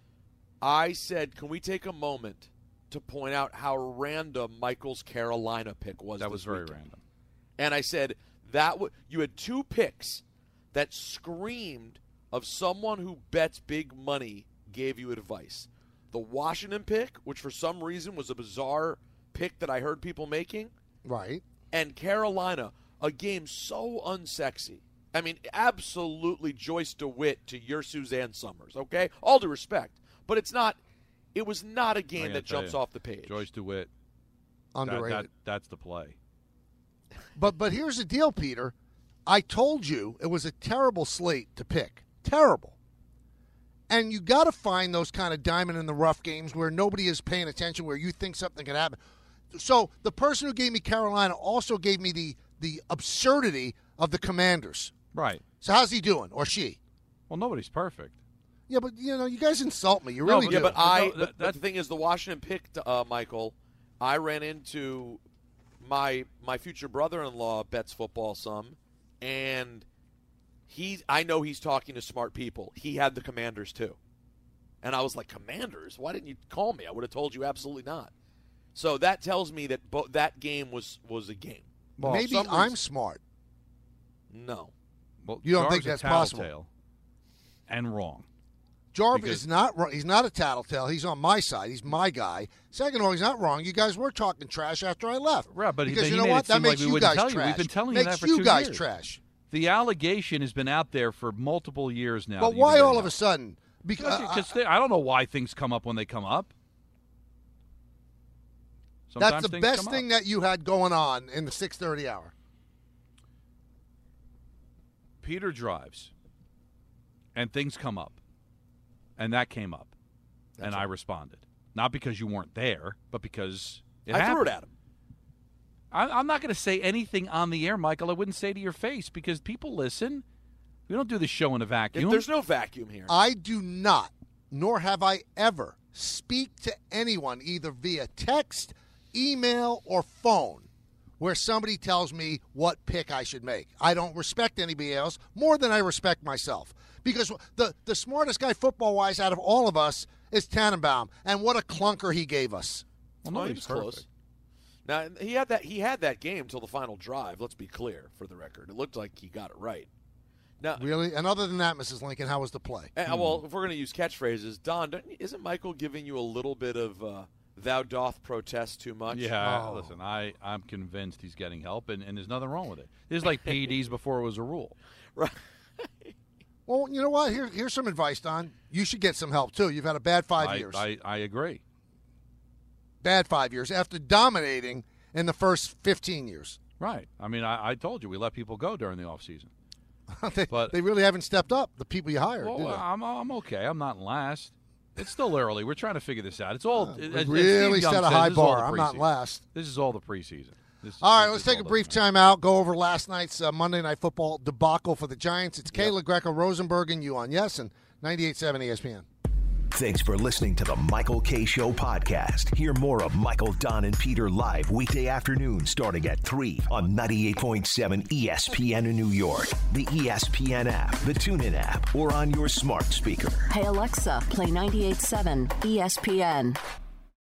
S6: I said, can we take a moment to point out how random Michael's Carolina pick was?
S4: That
S6: this
S4: was very
S6: weekend?
S4: random.
S6: And I said that w- you had two picks that screamed of someone who bets big money gave you advice. The Washington pick, which for some reason was a bizarre pick that I heard people making.
S5: Right.
S6: And Carolina, a game so unsexy. I mean, absolutely Joyce DeWitt to your Suzanne Summers, okay? All due respect. But it's not – it was not a
S4: I
S6: game
S4: gotta
S6: that
S4: tell
S6: jumps
S4: you,
S6: off the page.
S4: Joyce DeWitt.
S5: Underrated.
S4: That, that, that's the play.
S5: But but here's the deal, Peter. I told you it was a terrible slate to pick. Terrible. And you got to find those kind of diamond in the rough games where nobody is paying attention, where you think something can happen. So the person who gave me Carolina also gave me the the absurdity of the Commanders.
S4: Right.
S5: So how's he doing, or she?
S4: Well, nobody's perfect.
S5: Yeah, but you know, you guys insult me. You
S6: No,
S5: really
S6: but,
S5: do.
S6: yeah, but I.
S4: no,
S6: but, but the thing is, the Washington pick, uh, Michael. I ran into my my future brother-in-law bets football some, and he. I know he's talking to smart people. He had the Commanders too, and I was like, Commanders? Why didn't you call me? I would have told you absolutely not. So that tells me that bo- that game was was a game.
S5: Well, maybe
S6: some
S5: I'm
S6: reason-
S5: smart.
S6: No.
S4: Well,
S5: You don't
S4: Jar's
S5: think
S4: a
S5: that's possible?
S4: tattletale And wrong.
S5: Jarvis
S4: Because-
S5: is not wrong. He's not a tattletale. He's on my side. He's my guy. Second of all, he's not wrong. You guys were talking trash after I left.
S4: Right, but he-
S5: because
S4: but
S5: you
S4: he
S5: know
S4: made
S5: what?
S4: it
S5: That
S4: seem like
S5: makes
S4: we
S5: you
S4: wouldn't
S5: guys
S4: tell you.
S5: trash.
S4: We've been telling you
S5: makes
S4: that for
S5: you
S4: two
S5: guys
S4: years.
S5: trash.
S4: The allegation has been out there for multiple years now.
S5: But
S4: that you've
S5: why
S4: been
S5: all
S4: getting
S5: of a
S4: out.
S5: sudden? Because
S4: Because they- I don't know why things come up when they come up.
S5: that's
S4: Sometimes
S5: the
S4: things
S5: best
S4: come
S5: thing
S4: up.
S5: that you had going on in the six thirty hour.
S4: Peter drives, and things come up, and that came up, and I responded. Not because you weren't there, but because it
S6: I
S4: happened.
S6: threw it at him.
S4: I, I'm not going to say anything on the air, Michael. I wouldn't say to your face because people listen. We don't do the show in a vacuum.
S6: There's no vacuum here.
S5: I do not, nor have I ever, speak to anyone either via text, email, or phone where somebody tells me what pick I should make. I don't respect anybody else more than I respect myself. Because the, the smartest guy football-wise out of all of us is Tannenbaum, and what a clunker he gave us.
S6: Well, no, he was close. Now he had that he had that game till the final drive. Let's be clear for the record. It looked like he got it right. Now,
S5: really? And other than that, Missus Lincoln, how was the play?
S6: Uh, well, if we're going to use catchphrases, Don, don't, isn't Michael giving you a little bit of uh, "thou doth protest" too much?
S4: Yeah,
S5: Oh.
S4: listen, I, I'm convinced he's getting help, and, and there's nothing wrong with it. This is like P E Ds before it was a rule.
S6: Right.
S5: Well, you know what? Here, here's some advice, Don. You should get some help, too. You've had a bad five
S4: I,
S5: years.
S4: I, I agree.
S5: Bad five years after dominating in the first fifteen years.
S4: Right. I mean, I, I told you, we let people go during the offseason.
S5: they,
S4: But-
S5: they really haven't stepped up, the people you hired.
S4: Well,
S5: do they?
S4: I'm, I'm okay. I'm not in last. It's still early. We're trying to figure this out. It's all.
S5: we
S4: as- as
S5: really
S4: Steve Young
S5: set a
S4: says,
S5: high
S4: this is all
S5: bar.
S4: the
S5: I'm not
S4: preseason.
S5: last.
S4: This is all the preseason. This,
S5: All right,
S4: this
S5: let's
S4: is
S5: take a
S4: all
S5: brief
S4: that
S5: time out, go over last night's uh, Monday Night Football debacle for the Giants. It's Kayla Greco, Rosenberg, and you on Yes and ninety-eight point seven E S P N.
S2: Thanks for listening to the Michael K. Show podcast. Hear more of Michael, Don, and Peter live weekday afternoons starting at three on ninety-eight point seven E S P N in New York, the E S P N app, the TuneIn app, or on your smart speaker.
S3: Hey, Alexa, play ninety-eight point seven E S P N.